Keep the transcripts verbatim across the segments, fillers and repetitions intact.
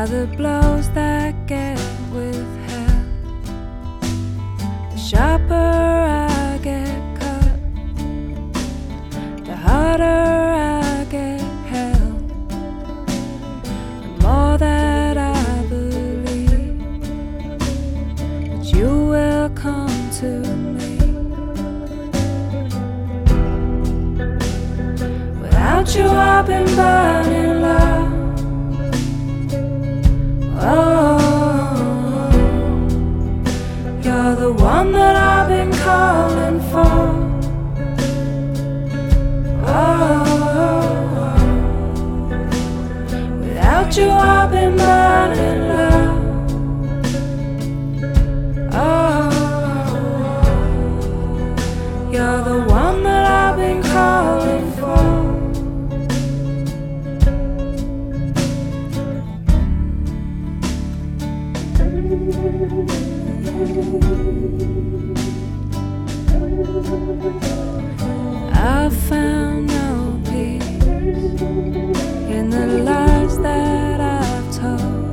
the blows that get withheld. The sharper I get cut, the harder I get held. The more that I believe that you will come to me. Without you I've been burning low. Oh, you're the one that I've been calling for. Oh, without you I've been burning low. Oh, you're the one that I've been calling for. I found no peace in the lies that I've told.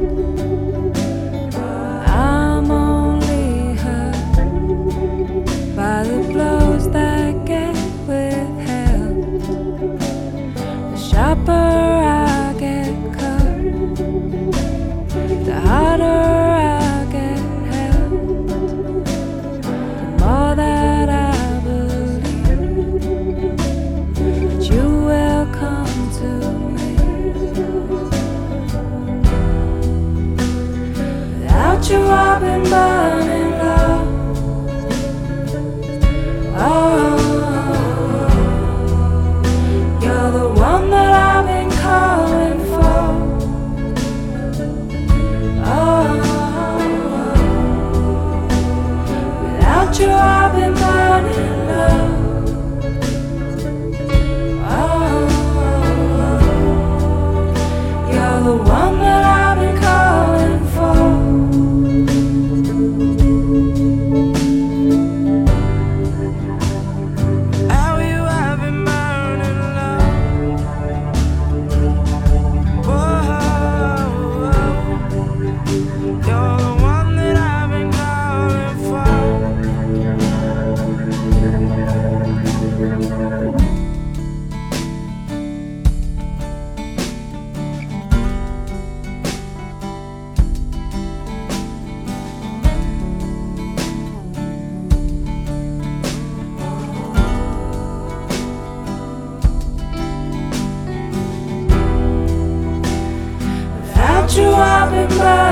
I'm only hurt by the blows that get withheld. The sharper I get cut, the harder you I've been burning low. Oh, you're the one that I've been calling for. Oh, without you I've been burning low. Oh, you're the one that I've been calling for. You I've been burning.